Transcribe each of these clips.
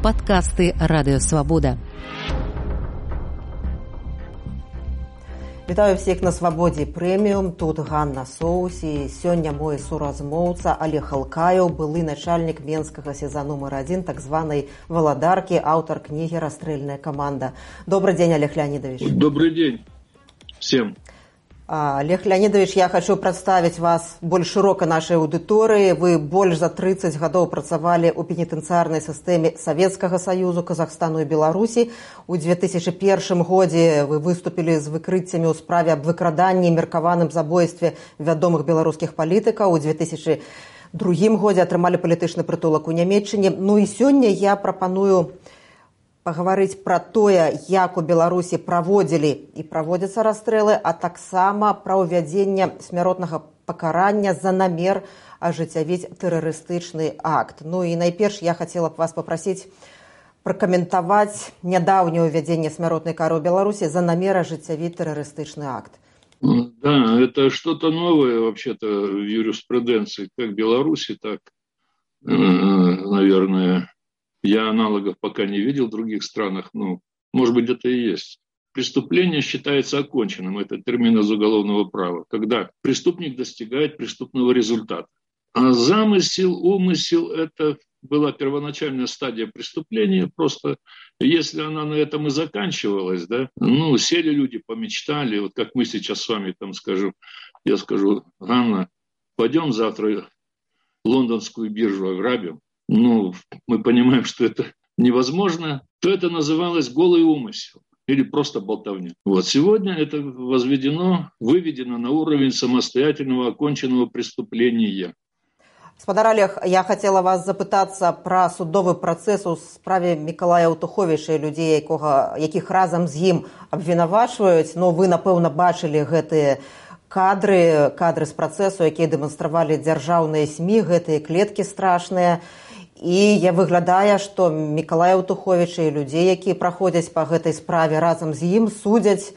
Падкасты Радыёвабода. Вітаю всіх на Свабодзе прэміум. Тут Ганна Соус і сёння мой суразмоўца Олег Алкаев, былы начальнік Менскага СІЗА нумар 1, так званай Валадаркі, аўтар кнігі «Расстрельная команда». Добрый день, Олег Леонидович. Добрый день всем. Олег Леонидович, я хочу представить вас больш широка нашай аўдыторыі. Вы больш за 30 гадоў працавалі ў пенітэнцыярнай сістэме Савецкага Саюзу, Казахстану і Беларусі. У 2001 годзе вы выступілі з выкрыццямі ў справе аб выкраданні і меркаваным забойстве вядомых беларускіх палітыкаў. У 2002 годзе атрымалі палітычны прытулак у Нямецчыне. Ну і сёння я прапаную паговорыць пра тое, як у Беларусі праводзілі і праводзяцца расстрэлы, а таксама пра ўвядзенне смяротнага пакарання за намер ажыццявіць тэрарыстычны акт. Ну і найперш я хацела б вас папрасіць пракаментаваць нядаўняе ўвядзенне смяротнай кары ў Беларусі за намер ажыццявіць тэрарыстычны акт. Да, это что-то новое вообще-то в юриспруденции, как в Беларуси, так, наверное. Я аналогов пока не видел в других странах, но, может быть, это и есть. Преступление считается оконченным, это термин из уголовного права, когда преступник достигает преступного результата. А замысел, умысел – это была первоначальная стадия преступления, просто если она на этом и заканчивалась, да, ну, сели люди, помечтали, вот как мы сейчас с вами там скажем, я скажу: Ганна, пойдем завтра лондонскую биржу ограбим. Ну, мы понимаем, что это невозможно, то это называлось голый умысел или просто болтовня. Вот сегодня это выведено на уровень самостоятельного оконченного преступления. Гаспадар Олег, я хотела вас запытацца пра судовы працэс у справе Мікалая Аўтуховіча і людзей, якіх разам з ім абвінавачваюць. Но вы, напэўна, бачылі гэтыя кадры з працэсу, якія дэманстравалі дзяржаўныя СМІ, гэтыя клеткі страшныя. І выглядае, што Мікалая Аўтуховіча і людзей, якія праходзяць па гэтай справе разам з ім, судзяць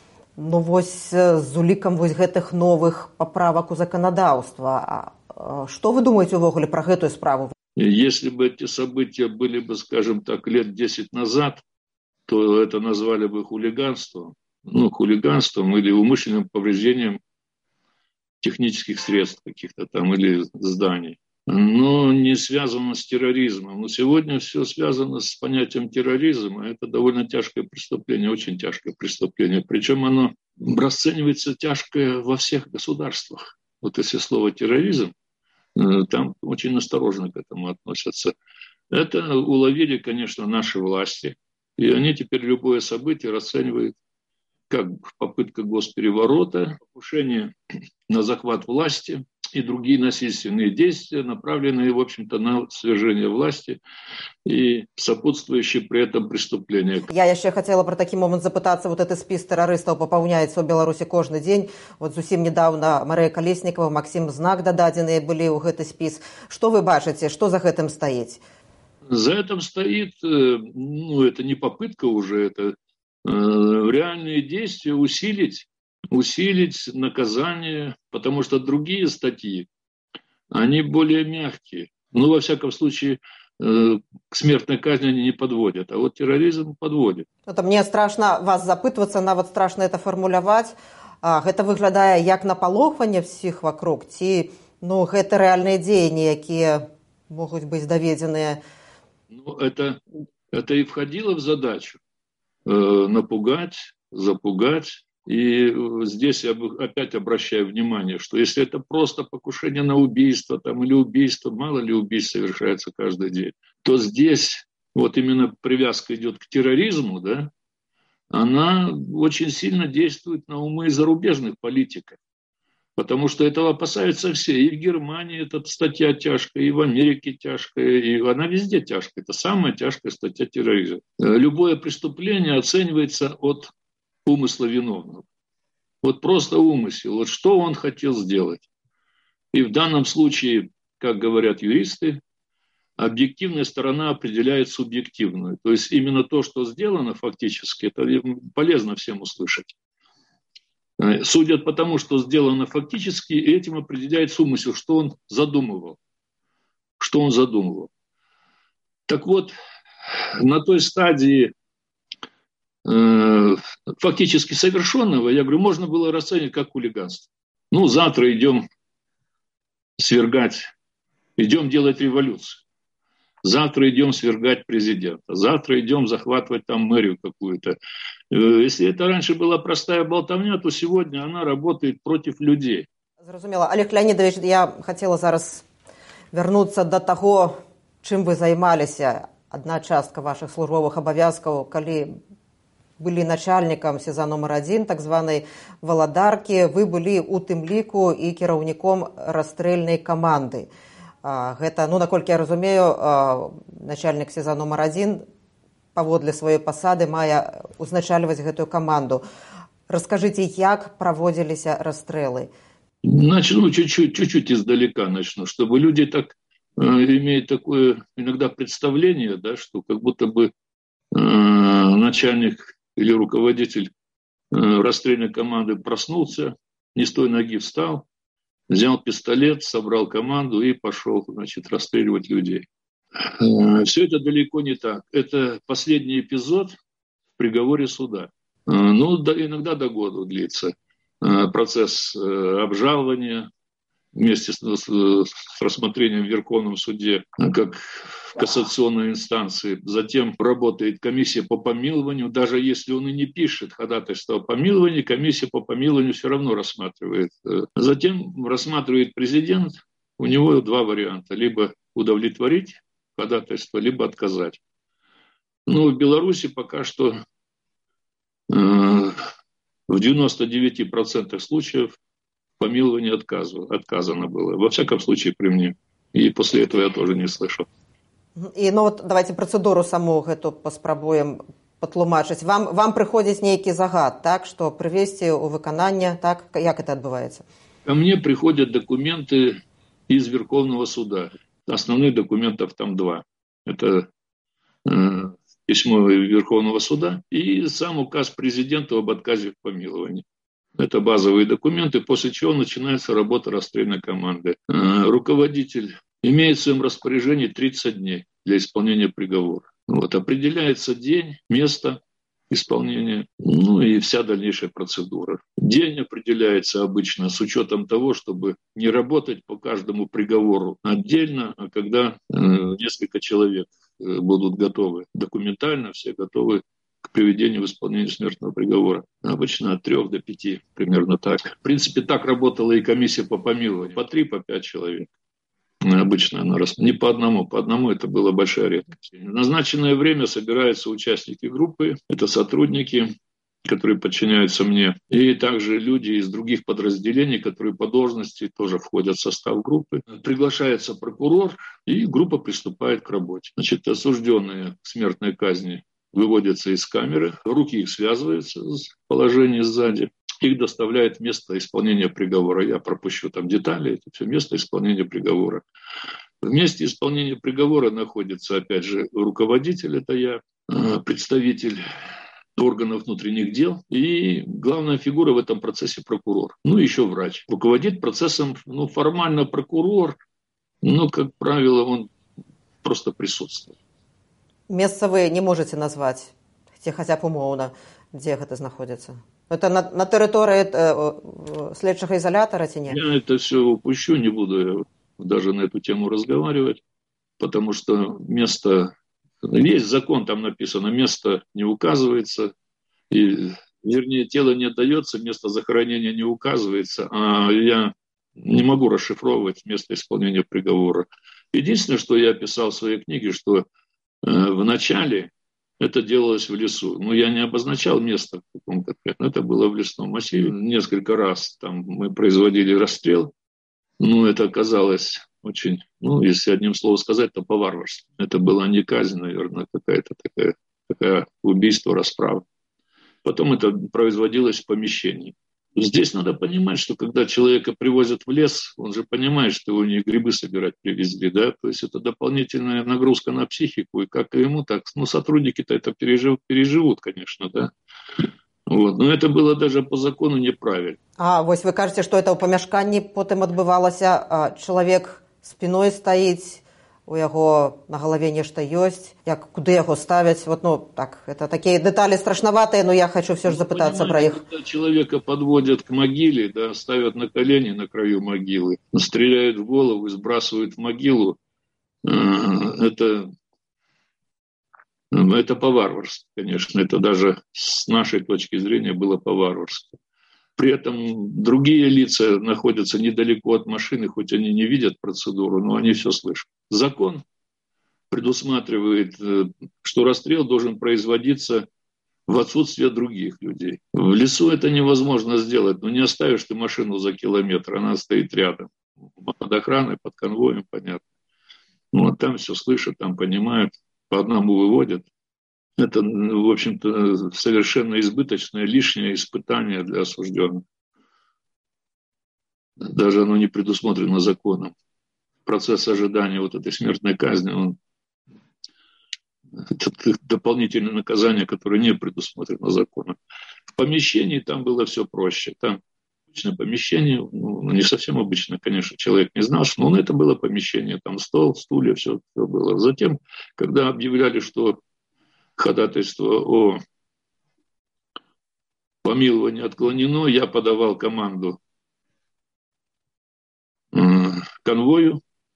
з улікам гэтых новых паправак у заканадаўства. Что вы думаете увогуле про эту справу? Если бы эти события были бы, скажем так, лет 10 назад, то это назвали бы хулиганством. Ну, хулиганством или умышленным повреждением технических средств каких-то там или зданий. Но не связано с терроризмом. Но сегодня все связано с понятием терроризма. Это довольно тяжкое преступление, очень тяжкое преступление. Причем оно расценивается тяжкое во всех государствах. Вот если слово терроризм, там очень осторожно к этому относятся. Это уловили, конечно, наши власти. И они теперь любое событие расценивают как попытка госпереворота, покушение на захват власти и другие насильственные действия, направленные, в общем-то, на свержение власти и сопутствующие при этом преступления. Я еще хотела про такі момент запытацца. Вот этот спіс тэрарыстаў папаўняецца ў Беларусі кожны дзень. Вот зусім недавно Марыя Калеснікова, Максим Знак дададзеныя былі ў гэты спіс. Что вы бачыце, что за гэтым стаіць? За этим стоит, ну, это не попытка уже, это реальные действия усилить наказание, потому что другие статьи, они более мягкие. Ну, во всяком случае, к смертной казни они не подводят, а вот терроризм подводит. Это мне страшно вас запытвацца, нават страшно это фармуляваць. Гэта выглядае як напалохванне всіх вокруг, ці гэта рэальныя дзеянні, якія могуць быць даведзеныя? Ну, это и входило в задачу. Напугать, запугать. И здесь я опять обращаю внимание, что если это просто покушение на убийство там, или убийство, мало ли убийств совершается каждый день, то здесь вот именно привязка идет к терроризму, да, она очень сильно действует на умы зарубежных политиков. Потому что этого опасаются все. И в Германии эта статья тяжкая, и в Америке тяжкая, и она везде тяжкая. Это самая тяжкая статья терроризма. Любое преступление оценивается от умысла виновного. Вот просто умысел. Вот что он хотел сделать. И в данном случае, как говорят юристы, объективная сторона определяет субъективную. То есть именно то, что сделано фактически, это полезно всем услышать. Судят по тому, что сделано фактически, и этим определяется умысел, что он задумывал. Так вот, на той стадии фактически совершенного, я говорю, можно было расценивать как хулиганство. Ну, завтра идем свергать, идем делать революцию. Завтра идем свергать президента. Завтра идем захватывать там мэрию какую-то. Если это раньше была простая болтовня, то сегодня она работает против людей. Зразумела. Олег Леонидович, я хотела зараз вернуться до того, чым вы займаліся. Одна частка ваших службовых абавязкаў, калі былі начальнікам СІЗА номер 1, так званай Валадаркі, вы былі у тым ліку і кіраўніком расстрэльнай каманды. Гэта, ну, наколькі я разумею, начальнік СІЗА номер 1 паводле сваёй пасады мае узначальваць гэтую каманду. Раскажыце, як праводзіліся расстрэлы? Начну чуть-чуть издалека начну, чтобы люди так имеют такое иногда представление, да, что как будто бы начальник или руководитель расстрельной команды проснулся, не с той ноги встал, взял пистолет, собрал команду и пошел, значит, расстреливать людей. Все это далеко не так. Это последний эпизод в приговоре суда. Ну, иногда до года длится процесс обжалования вместе с рассмотрением в Верховном суде как в кассационной инстанции. Затем работает комиссия по помилованию. Даже если он и не пишет ходатайство о помиловании, комиссия по помилованию все равно рассматривает. Затем рассматривает президент. У него два варианта. Либо удовлетворить ходатайство, либо отказать. Ну, в Беларуси пока что в 99% случаев помилование отказано было. Во всяком случае, при мне. И после этого я тоже не слышал. І, ну, от, давайте процедуру саму гэту паспрабуем патлумачыць. Вам прыходзіць нейкі загад, так, што прывесці ў выкананне, так? Як это адбываецца? Ко мне приходят документы из Верховного суда. Основных документов там два. Это письмо Верховного суда и сам указ президента об отказе в помиловании. Это базовые документы, после чего начинается работа расстрельной команды. Руководитель имеет в своем распоряжении 30 дней для исполнения приговора. Вот, определяется день, место исполнения, ну и вся дальнейшая процедура. День определяется обычно с учетом того, чтобы не работать по каждому приговору отдельно, а когда несколько человек будут готовы, документально все готовы к приведению в исполнение смертного приговора. Обычно от 3 до 5, примерно так. В принципе, так работала и комиссия по помилованию. По 3, по 5 человек. Обычно она не по одному это была большая редкость. В назначенное время собираются участники группы, это сотрудники, которые подчиняются мне, и также люди из других подразделений, которые по должности тоже входят в состав группы. Приглашается прокурор, и группа приступает к работе. Значит, осужденные к смертной казни выводятся из камеры, руки их связываются в положении сзади, их доставляют в место исполнения приговора. Я пропущу там детали, это все место исполнения приговора. В месте исполнения приговора находится, опять же, руководитель, это я, представитель органов внутренних дел, и главная фигура в этом процессе прокурор, ну еще врач. Руководит процессом, ну формально прокурор, но, как правило, он просто присутствует. Месца вы не можете назвать, хотя б умоўна, дзе гэта знаходзіцца? Это на территории следчего изолятора, ці не? Я это все упущу, не буду даже на эту тему разговаривать, потому что место... Есть закон, там написано, место не указывается, и, вернее, тело не отдается, место захоронения не указывается, а я не могу расшифровывать место исполнения приговора. Единственное, что я писал в своей книге, что в начале это делалось в лесу. Но я не обозначал место в каком конкретно. Это было в лесном массиве. Несколько раз там мы производили расстрел. Но это оказалось очень, ну, если одним словом сказать, то по-варварски. Это была не казнь, наверное, какая-то такая убийство, расправа. Потом это производилось в помещении. Здесь надо понимать, что когда человека привозят в лес, он же понимает, что его не грибы собирать привезли, да, то есть это дополнительная нагрузка на психику, и как ему, так, ну, сотрудники-то это переживут, конечно, да. Вот. Но это было даже по закону неправильно. Вот вы кажете, что это ў памяшканні потым адбывалася, человек спиной стоит, у яго на галаве нешта ёсць, як куды яго ставяць. Вот, ну, так, это такие детали страшноватые, но я хочу все же запытаться про их. Когда человека подводят к могиле, да, ставят на колени на краю могилы, стреляют в голову и сбрасывают в могилу, это по-варварски, конечно. Это даже с нашей точки зрения было по-варварски. При этом другие лица находятся недалеко от машины, хоть они не видят процедуру, но они все слышат. Закон предусматривает, что расстрел должен производиться в отсутствие других людей. В лесу это невозможно сделать, но не оставишь ты машину за километр, она стоит рядом. Под охраной, под конвоем, понятно. Вот там все слышат, там понимают, по одному выводят. Это, в общем-то, совершенно избыточное, лишнее испытание для осужденных. Даже оно не предусмотрено законом. Процесс ожидания вот этой смертной казни, это дополнительное наказание, которое не предусмотрено законом. В помещении там было все проще. Там обычное помещение, не совсем обычно, конечно, человек не знал, но это было помещение, там стол, стулья, все было. Затем, когда объявляли, что ходатайство о помиловании отклонено, я подавал команду конвою.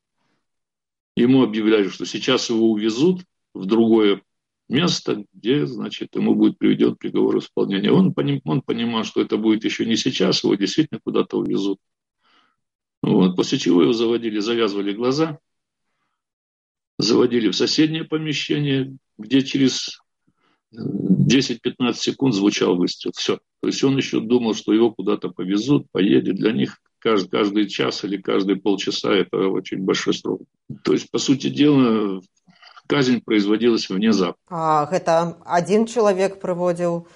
Ему объявляли, что сейчас его увезут в другое место, где, значит, ему будет приведен приговор исполнения. Он понимал, что это будет еще не сейчас, его действительно куда-то увезут. Вот. После чего его завязывали глаза, заводили в соседнее помещение, где через 10-15 секунд звучал выстрел. Все. То есть он еще думал, что его куда-то повезут, поедет. Для них каждый час или каждые полчаса это очень большой срок. То есть, по сути дела, казнь производилась внезапно. А гэта один человек проводил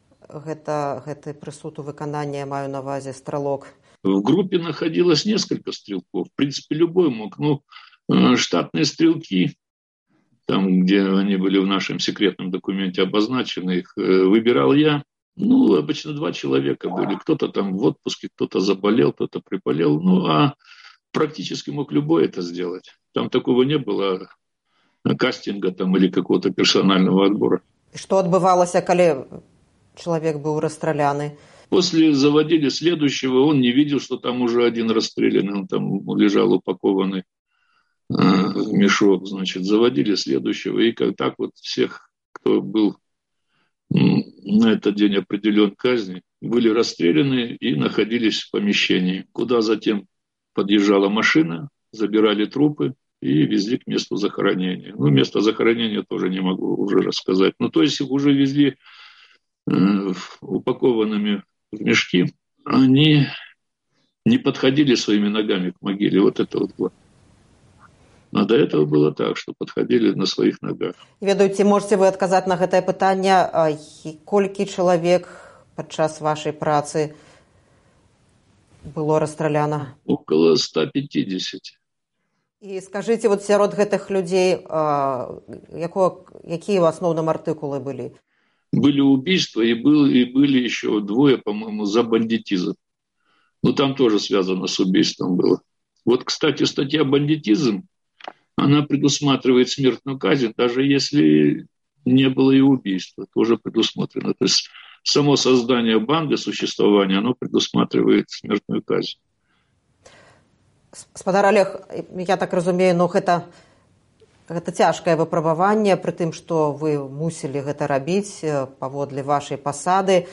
гэты прысуд у выканання, маю на ўвазе стрелок? В группе находилось несколько стрелков. В принципе, любой мог. Штатные стрелки, там, где они были в нашем секретном документе обозначены, их выбирал я. Обычно 2 человека были. Кто-то там в отпуске, кто-то заболел, кто-то приболел. А практически мог любой это сделать. Там такого не было кастинга там, или какого-то персонального отбора. И что отбывалось, когда человек был расстрелян? После заводили следующего, он не видел, что там уже один расстрелянный, он там лежал упакованный в мешок, значит, заводили следующего, и как так вот всех, кто был на этот день определен к казни, были расстреляны и находились в помещении, куда затем подъезжала машина, забирали трупы и везли к месту захоронения. Место захоронения тоже не могу уже рассказать. То есть их уже везли упакованными в мешки, они не подходили своими ногами к могиле. Вот это вот было. А до этого было так, что подходили на своих ногах. Ведаеце, можете вы адказаць на гэтае пытанне, колькі чалавек падчас вашай працы было расстраляна? Около 150. І скажыце, вот сярод гэтых людзей, якія в асноўным артыкулы былі? Были убийства, и были еще 2, по-моему, за бандитизм. Там тоже связано с убийством было. Вот, кстати, статья «Бандитизм», она предусматривает смертную казнь, даже если не было и убийства, тоже предусмотрено. То есть само создание банды, существование, оно предусматривает смертную казнь. Гаспадар Олег, я так разумею, гэта цяжкае выпрабаванне, пры тым, што вы мусілі гэта рабіць паводле вашай пасады.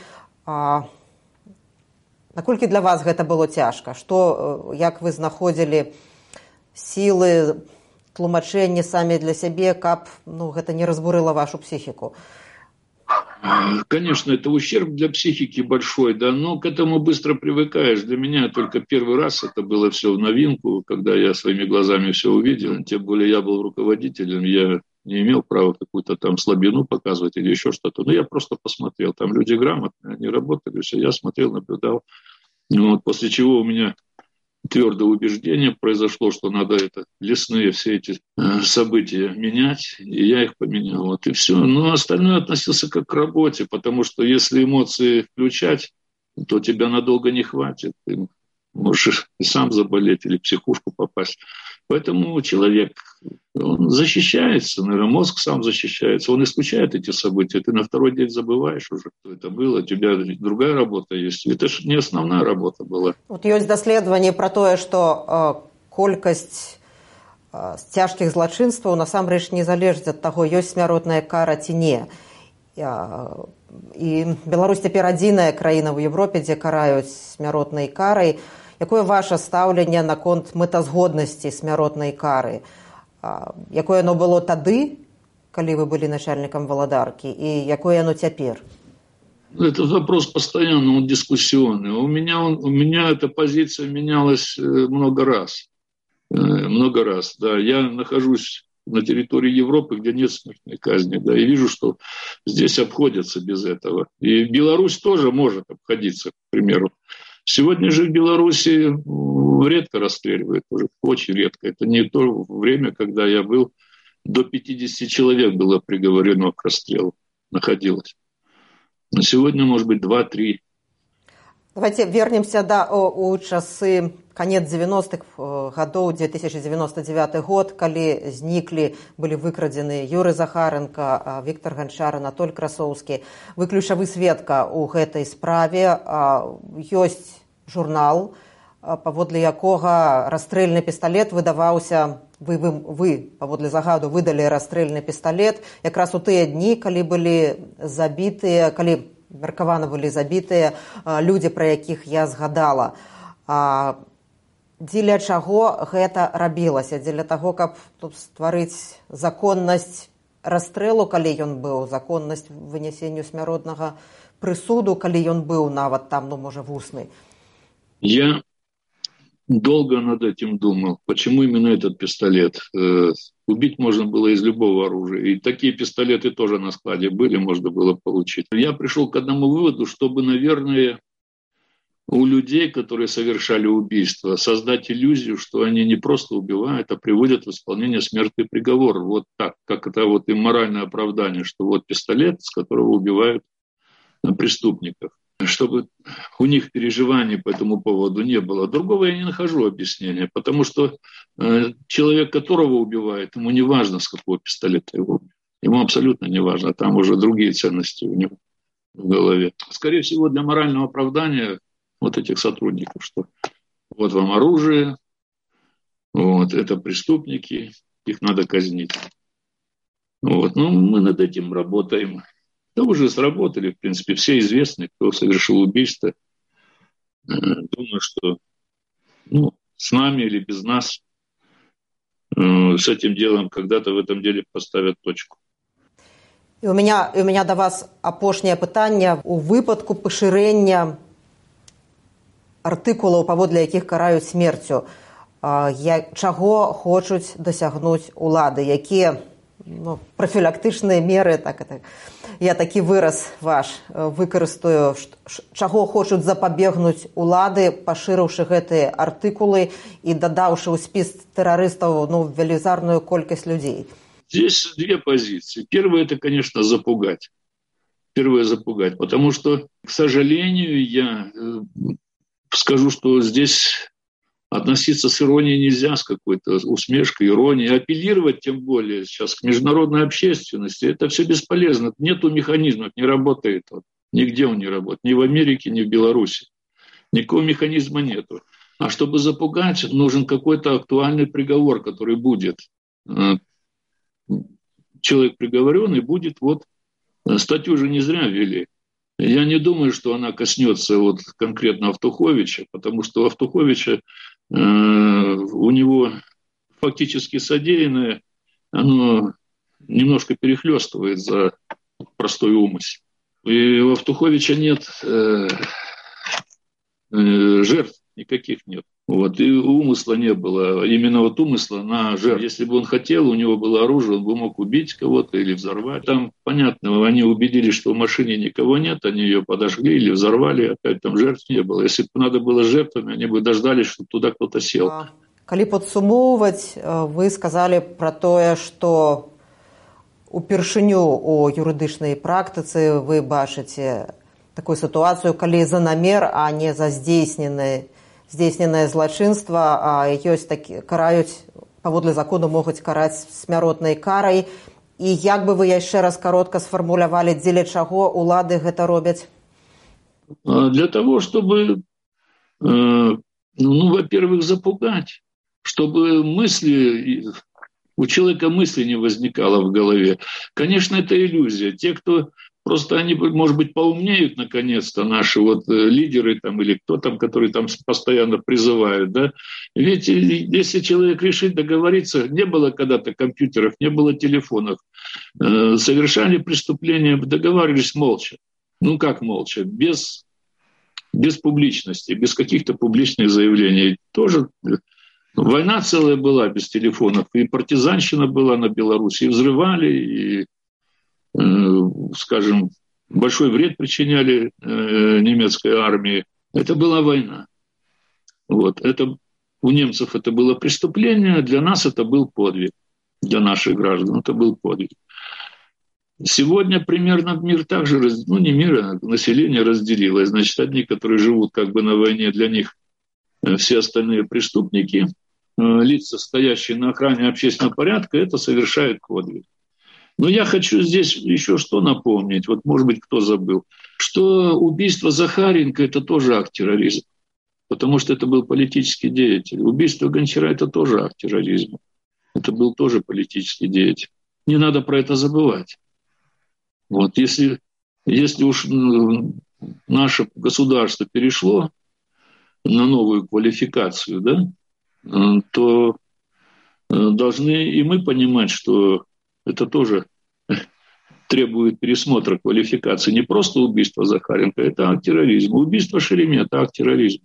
Наколькі для вас гэта было цяжка? Як вы знаходзілі сілы, тлумачэнні самі для сябе, каб гэта не разбурыла вашу психику? Конечно, это ущерб для психики большой, да, но к этому быстро привыкаешь. Для меня только первый раз это было все в новинку, когда я своими глазами все увидел. Тем более я был руководителем, я не имел права какую-то там слабину показывать или еще что-то. Но я просто посмотрел, там люди грамотные, они работали, все. Я смотрел, наблюдал. После чего у меня твердое убеждение произошло, что надо лесные все эти события менять, и я их поменял. И все. Но остальное относился как к работе, потому что если эмоции включать, то тебя надолго не хватит. Ты можешь и сам заболеть или в психушку попасть. Поэтому человек, он защищается, наверное, мозг сам защищается, он исключает эти события. Ты на второй день забываешь уже, что это было, у тебя другая работа есть. Это же не основная работа была. Вот есть исследование про то, что колькость цяжкіх злачынстваў насамрэч не залежыць ад таго, ёсць смяротная кара ці не. І Беларусь цяпер адзіная краіна ў Европе, дзе караюць смяротнай карай. Якое ваше стаўленне наконт мэтазгоднасці смяротнай кары? Якое оно было тады, калі вы былі начальником Валадаркі, і якое оно цяпер? Этот вопрос постоянно, он дискуссионный. У меня эта позиция менялась много раз. Много раз, да. Я нахожусь на территории Европы, где нет смертной казни, да, и вижу, что здесь обходятся без этого. И Беларусь тоже может обходиться, к примеру. Сегодня же в Беларуси редко расстреливают, уже очень редко. Это не то время, когда я был, до 50 человек было приговорено к расстрелу, находилось. Но сегодня, может быть, 2-3. Давайте вернемся у часы конец 90-х годов, 2099 год, калі зніклі, былі выкрадзены Юрый Захаренко, Віктор Ганчар, Анатоль Красоўскі. Вы ключавы сведка ў гэтай справе. Ёсць журнал, паводле якога расстрэльны пісталет выдаваўся, вы паводле загаду выдалі расстрэльны пісталет якраз у тыя дні, калі былі забітыя, калі меркавана былі забітыя людзі, пра якіх я згадала. Дзеля чаго гэта рабілася? Дзеля таго, каб стварыць законнасць расстрэлу, калі ён быў, законнасць вынесенню смяротнага прысуду, калі ён быў нават там, можа, вусны? Я долго над этим думал, почему именно этот пистолет. Убить можно было из любого оружия. И такие пистолеты тоже на складе были, можно было получить. Я пришел к одному выводу, чтобы, наверное, у людей, которые совершали убийство, создать иллюзию, что они не просто убивают, а приводят в исполнение смертный приговор. Вот так, как это вот им моральное оправдание, что вот пистолет, с которого убивают преступников. Чтобы у них переживаний по этому поводу не было. Другого я не нахожу объяснения, потому что человек, которого убивает, ему не важно, с какого пистолета его убьют. Ему абсолютно не важно, там уже другие ценности у него в голове. Скорее всего, для морального оправдания вот этих сотрудников, что вот вам оружие, вот, это преступники, их надо казнить. Вот. Ну, мы над этим работаем. Да уже сработали, в принципе, все известны, кто совершил убийство. Думаю, что с нами или без нас с этим делом когда-то в этом деле поставят точку. І у меня до вас апошняе пытанне. У выпадку пашырэння артыкулаў, паводле якіх караюць смерцю, чаго хочуць дасягнуць улады, якія профілактычныя меры, я такі выраз ваш выкарыстаю, чаго хочуць запабегнуць улады, пашырыўшы гэтыя артыкулы і дадаўшы ў спіс тэрарыстаў велізарную колькасць людзей? Здесь две позиции. Первое – это, конечно, запугать. Первое – запугать, потому что, к сожалению, я скажу, что здесь относиться с иронией нельзя, с какой-то усмешкой, иронией. Апеллировать, тем более, сейчас к международной общественности, это все бесполезно. Нету механизмов, не работает он. Нигде он не работает. Ни в Америке, ни в Беларуси. Никакого механизма нету. А чтобы запугать, нужен какой-то актуальный приговор, который будет. Человек приговоренный будет, статью же не зря ввели. Я не думаю, что она коснется конкретно Автуховича, потому что у Автуховича у него фактически содеянное, оно немножко перехлестывает за простой умысел. И у Автуховича нет жертв, никаких нет. И умысла не было. Именно умысла на жертву. Если бы он хотел, у него было оружие, он бы мог убить кого-то или взорвать. Там, понятно, они убедились, что в машине никого нет, они ее подожгли или взорвали, опять там жертв не было. Если бы надо было с жертвами, они бы дождались, чтобы туда кто-то сел. Калі падсумоўваць, вы сказали про тое, што упершыню у юрыдычнай практыцы вы бачыце такую сітуацыю, калі за намер, а не за здзейсненае злачынства, ёсць караюць паводле закону могуць караць смяротнай карай. І як бы вы яшчэ раз коротко сфармулявалі, дзеля чаго улады гэта робяць? Для того, чтобы, во-первых, запугать, чтобы у человека мысли не возникало в голове. Конечно, это иллюзия. Те, кто просто, они, может быть, поумнеют наконец-то, наши лидеры там, или кто там, которые там постоянно призывают, да. Ведь если человек решит договориться, не было когда-то компьютеров, не было телефонов, совершали преступления, договаривались молча. Ну как молча? Без публичности, без каких-то публичных заявлений. Тоже война целая была без телефонов, и партизанщина была на Беларуси, и взрывали, и, скажем, большой вред причиняли немецкой армии. Это была война. Это, у немцев это было преступление, для нас это был подвиг, для наших граждан это был подвиг. Сегодня примерно мир также, не мир, а население разделилось. Значит, одни, которые живут как бы на войне, для них все остальные преступники, лица, стоящие на охране общественного порядка, это совершают подвиг. Но я хочу здесь еще что напомнить, может быть, кто забыл, что убийство Захаренко – это тоже акт терроризма, потому что это был политический деятель. Убийство Гончара – это тоже акт терроризма, это был тоже политический деятель. Не надо про это забывать. Если уж наше государство перешло на новую квалификацию, да, то должны и мы понимать, что это тоже требует пересмотра квалификации. Не просто убийство Захаренко, это акт терроризма. Убийство Шеремета – акт терроризма.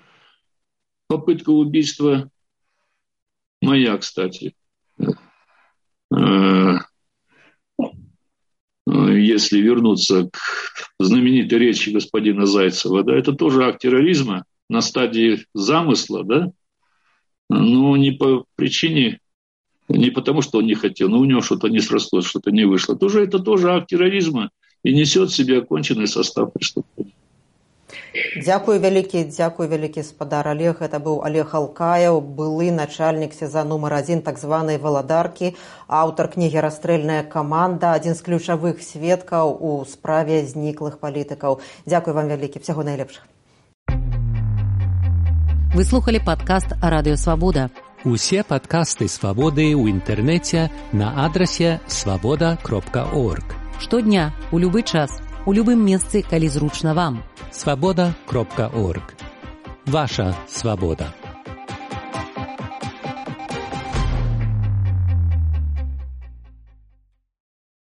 Попытка убийства моя, кстати, если вернуться к знаменитой речи господина Зайцева, да, это тоже акт терроризма на стадии замысла, да, но не по причине, не потому, что он не хотел, но у него что-то не срослось, что-то не вышло. Это тоже акт терроризма и несет в себе оконченный состав преступления. Дзякуй вялікі, спадар Олег. Это быў Олег Алкаев, былы начальник СІЗА номер 1 так званай Валадаркі, аўтар кнігі «Расстрэльная каманда», адзін з ключавых сведкаў у справе зніклых палітыкаў. Дзякуй вам вялікі, всяго найлепшага. Вы слухали падкаст «Радыё Свабода». Усе падкасты «Свабоды» ў інтэрнэце на адрасе свабода.орг. Штодня, у любы час, у любым месцы, калі зручна вам. Свабода.орг. Ваша свабода.